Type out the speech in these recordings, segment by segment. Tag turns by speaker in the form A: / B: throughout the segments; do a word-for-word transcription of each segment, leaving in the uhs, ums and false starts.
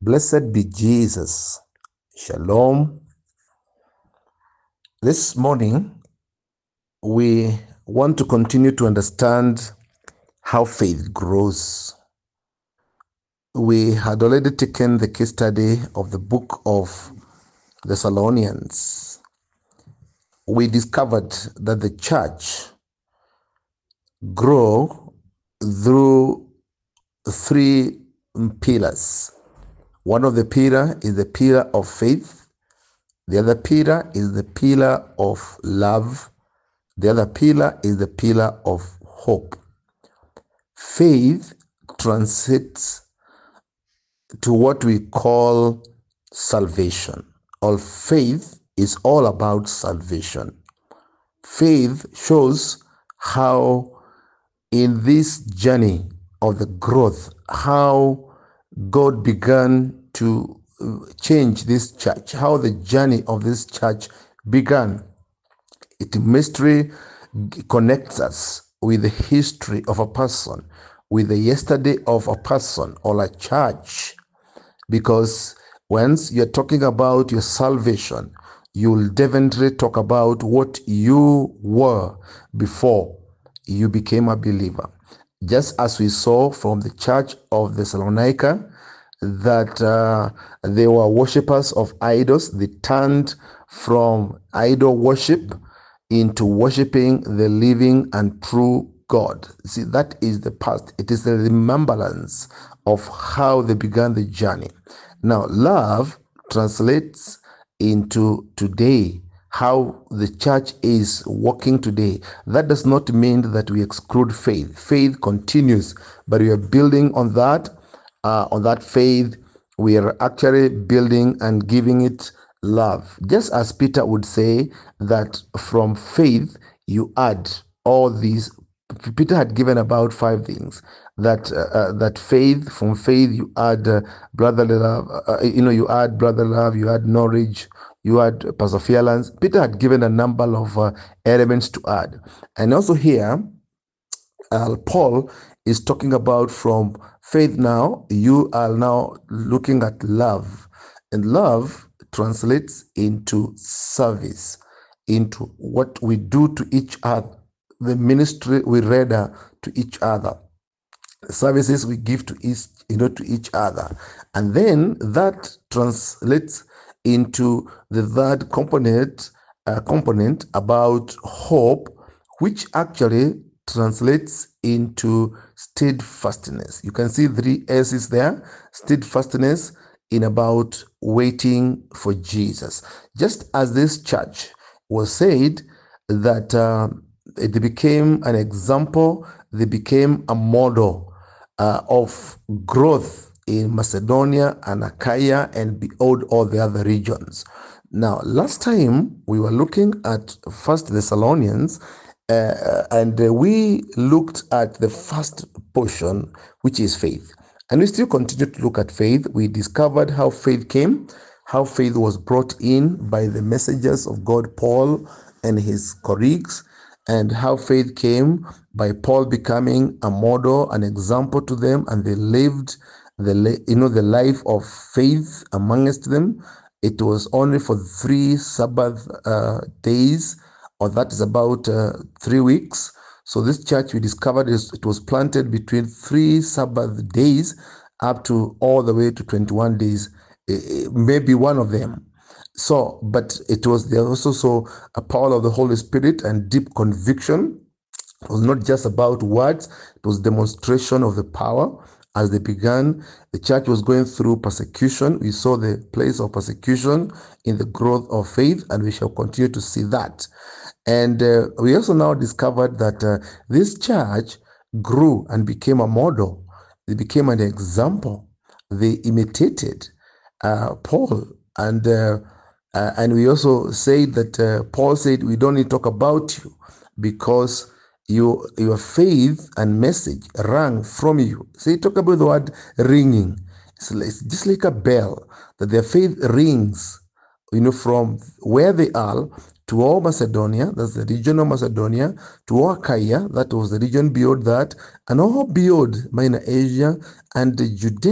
A: Blessed be Jesus. Shalom. This morning, we want to continue to understand how faith grows. We had already taken the case study of the book of Thessalonians. We discovered that the church grew through three pillars. One of the pillar is the pillar of faith. The other pillar is the pillar of love. The other pillar is the pillar of hope. Faith translates to what we call salvation. All faith is all about salvation. Faith shows how in this journey of the growth, how God began to change this church, how the journey of this church began. It mystery connects us with the history of a person, with the yesterday of a person or a church, because once you're talking about your salvation, you'll definitely talk about what you were before you became a believer. Just as we saw from the church of Thessalonica, that uh, they were worshippers of idols. They turned from idol worship into worshiping the living and true God. See, that is the past. It is the remembrance of how they began the journey. Now, love translates into today, how the church is walking today. That does not mean that we exclude faith. Faith continues, but we are building on that. Uh, on that faith, we are actually building and giving it love. Just as Peter would say that from faith you add all these. Peter had given about five things. That uh, uh, that faith, from faith you add uh, brotherly love. Uh, you know, you add brotherly love. You add knowledge. You add perseverance. Peter had given a number of uh, elements to add, and also here, uh, Paul is talking about from faith. Now you are now looking at love, and love translates into service, into what we do to each other, the ministry we render to each other, the services we give to each, you know, to each other, and then that translates into the third component, uh, component about hope, which actually translates into steadfastness. You can see three S's there. Steadfastness in about waiting for Jesus. Just as this church was said that uh, they became an example, they became a model uh, of growth in Macedonia and Achaia and beyond all the other regions. Now, last time we were looking at First Thessalonians, uh, and uh, we looked at the first portion, which is faith. And we still continue to look at faith. We discovered how faith came, how faith was brought in by the messengers of God, Paul and his colleagues, and how faith came by Paul becoming a model, an example to them, and they lived the you know the life of faith amongst them. It was only for three Sabbath uh, days, or that is about uh, three weeks. So this church, we discovered, is it was planted between three Sabbath days up to all the way to twenty-one days, maybe one of them. So, but it was there also so a power of the Holy Spirit and deep conviction. It was not just about words, it was demonstration of the power. As they began, the church was going through persecution. We saw the place of persecution in the growth of faith, and we shall continue to see that. And uh, we also now discovered that uh, this church grew and became a model. They became an example. They imitated uh, Paul. And uh, uh, and we also said that uh, Paul said, we don't need to talk about you because you, your faith and message rang from you. So you talk about the word ringing. It's, it's just like a bell, that their faith rings, you know, from where they are to all Macedonia, that's the region of Macedonia, to all Achaia, that was the region beyond that, and all beyond Minor Asia and Judea,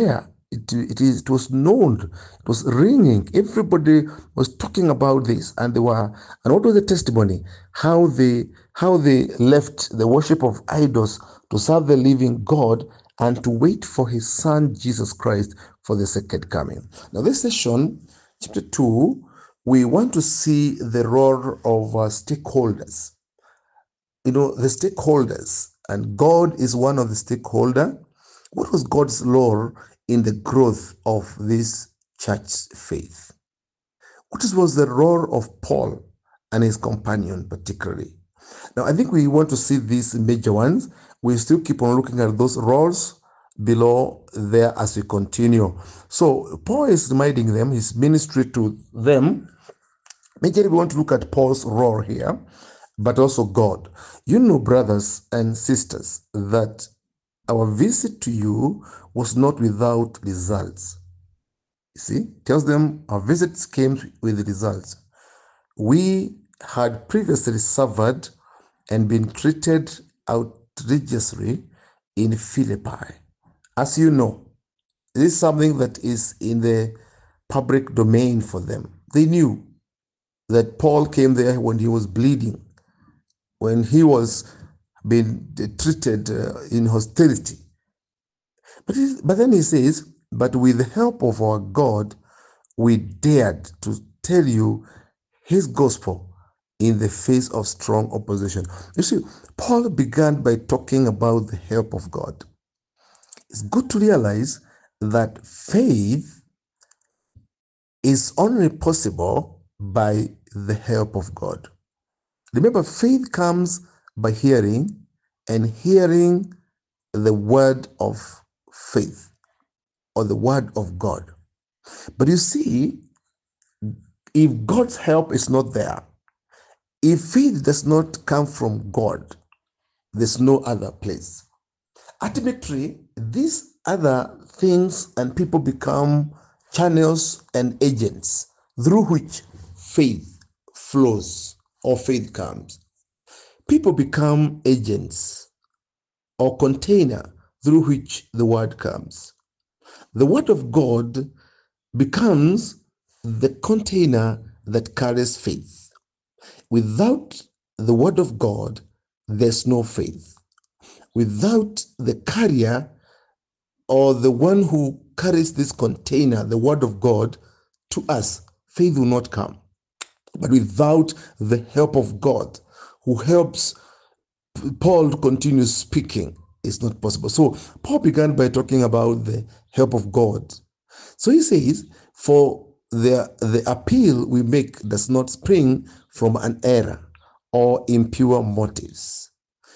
A: It, it is it was known, it was ringing. Everybody was talking about this, and they were and what was the testimony? How they how they left the worship of idols to serve the living God and to wait for his son Jesus Christ for the second coming. Now, this session, chapter two, we want to see the role of uh, stakeholders. You know, the stakeholders, and God is one of the stakeholder. What was God's role in the growth of this church faith? What was the role of Paul and his companion particularly? Now, I think we want to see these major ones. We still keep on looking at those roles below there as we continue. So Paul is reminding them, his ministry to them. Majorly we want to look at Paul's role here, but also God. You know, brothers and sisters, that our visit to you was not without results. You see, tells them our visits came with results. We had previously suffered and been treated outrageously in Philippi. As you know, this is something that is in the public domain for them. They knew that Paul came there when he was bleeding, when he was being treated uh, in hostility. But, he, but then he says, but with the help of our God, we dared to tell you his gospel in the face of strong opposition. You see, Paul began by talking about the help of God. It's good to realize that faith is only possible by the help of God. Remember, faith comes by hearing, and hearing the word of faith or the word of God. But you see, if God's help is not there, if faith does not come from God, there's no other place. Ultimately, these other things and people become channels and agents through which faith flows or faith comes. People become agents or container through which the word comes. The word of God becomes the container that carries faith. Without the word of God, there's no faith. Without the carrier or the one who carries this container, the word of God, to us, faith will not come. But without the help of God, who helps Paul to continue speaking, it's not possible. So Paul began by talking about the help of God. So he says, for the, the appeal we make does not spring from an error or impure motives,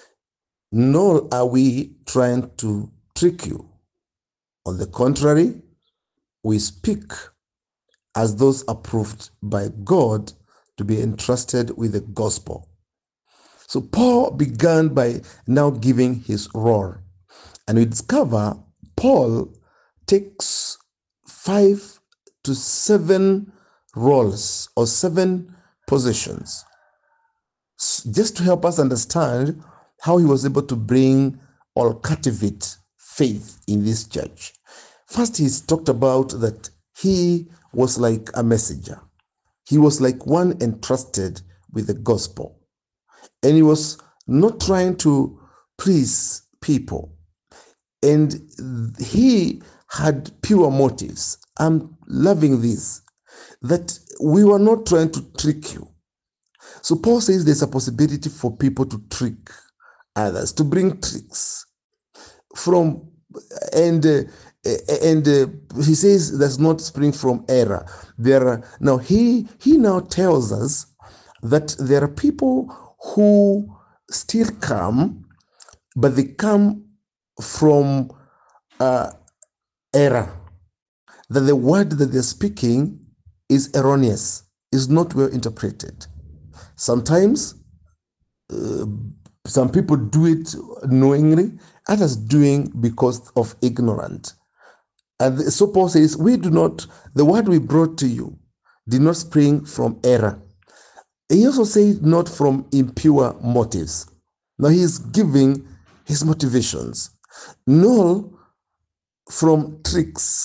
A: nor are we trying to trick you. On the contrary, we speak as those approved by God to be entrusted with the gospel. So Paul began by now giving his role. And we discover Paul takes five to seven roles or seven positions, just to help us understand how he was able to bring or cultivate faith in this church. First, he's talked about that he was like a messenger. He was like one entrusted with the gospel. And he was not trying to please people. And he had pure motives. I'm loving this, that we were not trying to trick you. So Paul says there's a possibility for people to trick others, to bring tricks from, and uh, and uh, he says does not spring from error. There are, now he he now tells us that there are people who still come, but they come from uh, error. That the word that they're speaking is erroneous, is not well interpreted. Sometimes uh, some people do it knowingly, others doing because of ignorance. And so Paul says, we do not, the word we brought to you did not spring from error. He also said not from impure motives. Now he is giving his motivations, nor from tricks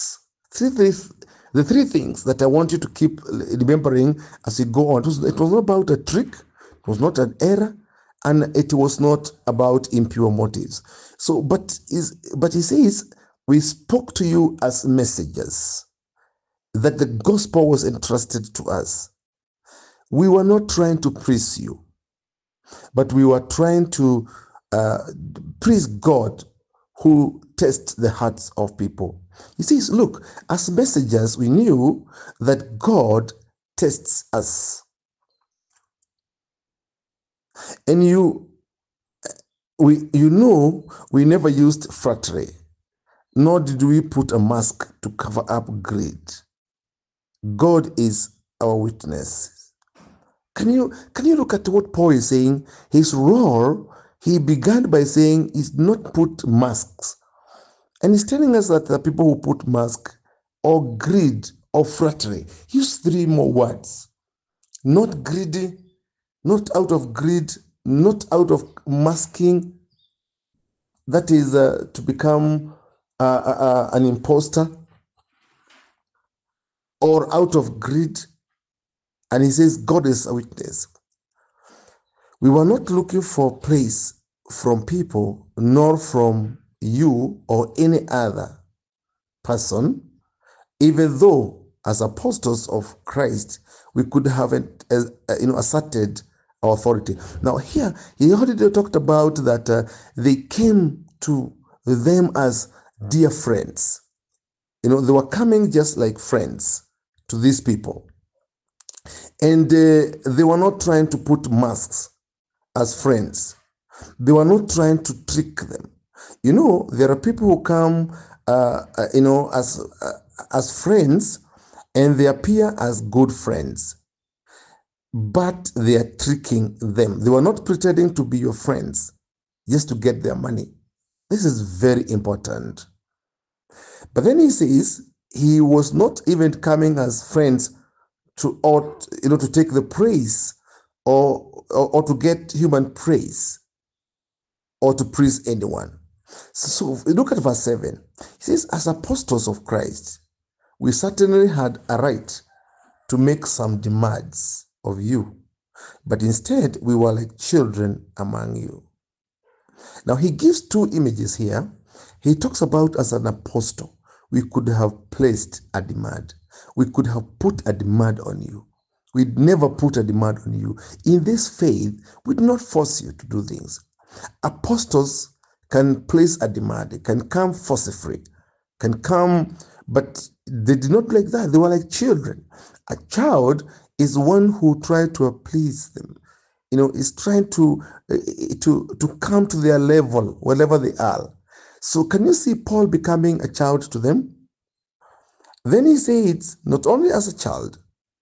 A: Three, three, the three things that I want you to keep remembering as you go on. It was, it was not about a trick, it was not an error, and it was not about impure motives. So, but is but he says, we spoke to you as messengers, that the gospel was entrusted to us. We were not trying to praise you, but we were trying to uh, praise God who tests the hearts of people. He says, look, as messengers, we knew that God tests us. And you, we, you know, we never used flattery, nor did we put a mask to cover up greed. God is our witness. Can you, can you look at what Paul is saying? His role, he began by saying, is not put masks. And he's telling us that the people who put mask or greed or flattery, use three more words. Not greedy, not out of greed, not out of masking, that is uh, to become uh, uh, an imposter, or out of greed. And he says, God is a witness. We were not looking for praise from people, nor from you or any other person, even though as apostles of Christ, we could have uh, you know, asserted our authority. Now here, he already talked about that uh, they came to them as dear friends. You know, they were coming just like friends to these people. And uh, they were not trying to put masks as friends. They were not trying to trick them. You know, there are people who come, uh, uh, you know, as uh, as friends, and they appear as good friends, but they are tricking them. They were not pretending to be your friends just to get their money. This is very important. But then he says he was not even coming as friends to, or, you know, to take the praise or, or, or to get human praise or to praise anyone. So, so look at verse seven. He says, as apostles of Christ, we certainly had a right to make some demands of you, but instead we were like children among you. Now he gives two images here. He talks about as an apostle, we could have placed a demand. We could have put a demand on you. We'd never put a demand on you. In this faith, we do not force you to do things. Apostles can place a demand. They can come forcefully, can come, but they did not like that. They were like children. A child is one who tried to please them. You know, is trying to, uh, to, to come to their level, wherever they are. So can you see Paul becoming a child to them? Then he says, not only as a child,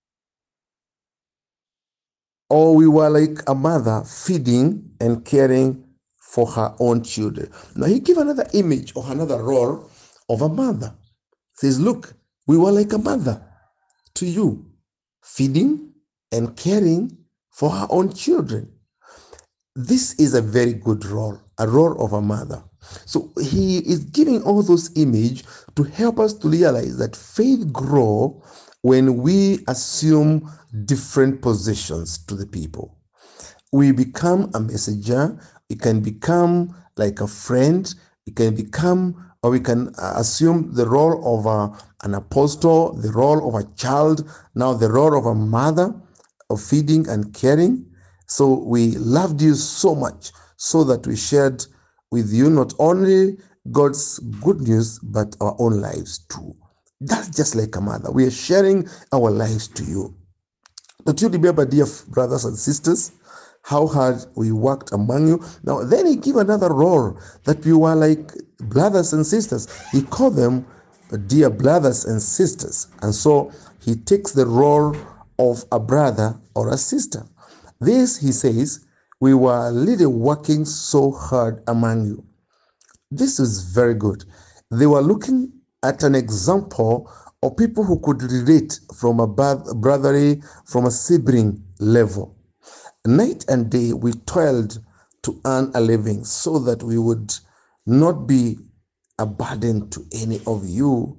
A: or we were like a mother feeding and caring for her own children. Now he gives another image or another role of a mother. He says, look, we were like a mother to you, feeding and caring for her own children. This is a very good role, a role of a mother. So he is giving all those images to help us to realize that faith grows when we assume different positions to the people. We become a messenger, we can become like a friend, we can become, or we can assume the role of a, an apostle, the role of a child, now the role of a mother, of feeding and caring. So we loved you so much so that we shared with you not only God's good news, but our own lives too. That's just like a mother. We are sharing our lives to you. Don't you remember, dear brothers and sisters, how hard we worked among you? Now, then he gave another role that we were like brothers and sisters. He called them dear brothers and sisters. And so he takes the role of a brother or a sister. This, he says, we were really working so hard among you. This is very good. They were looking at an example of people who could relate from a brotherly, from a sibling level. Night and day, we toiled to earn a living so that we would not be a burden to any of you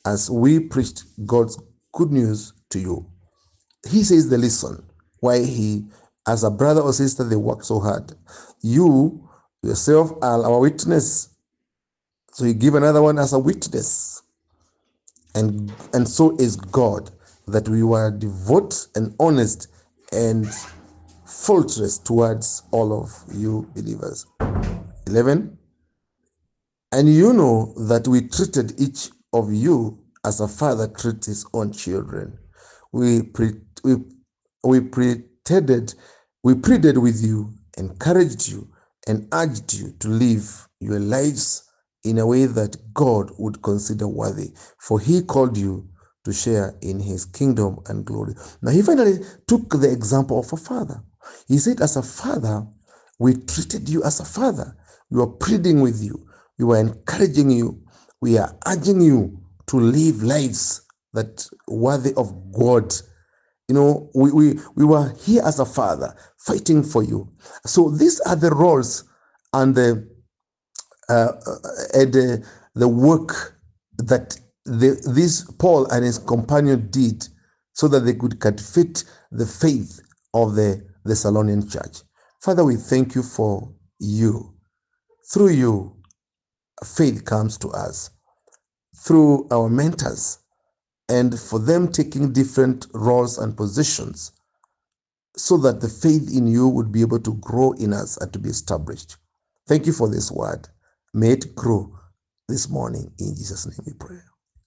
A: as we preached God's good news to you. He says the listen why he, as a brother or sister, they work so hard. You yourself are our witness. So you give another one as a witness. And, and so is God, that we were devout and honest and faultless towards all of you believers. eleven. And you know that we treated each of you as a father treats his own children. We pre- we we pretended, we pleaded with you, encouraged you, and urged you to live your lives in a way that God would consider worthy, for he called you to share in his kingdom and glory. Now he finally took the example of a father. He said, as a father, we treated you as a father. We were pleading with you. We were encouraging you. We are urging you to live lives that worthy of God. You know, we, we, we were here as a father, fighting for you. So these are the roles and the uh, and the, the work that the, this Paul and his companion did so that they could cultivate the faith of the Thessalonian church. Father, we thank you for you. Through you, faith comes to us. Through our mentors, and for them taking different roles and positions so that the faith in you would be able to grow in us and to be established. Thank you for this word. May it grow this morning. In Jesus' name we pray.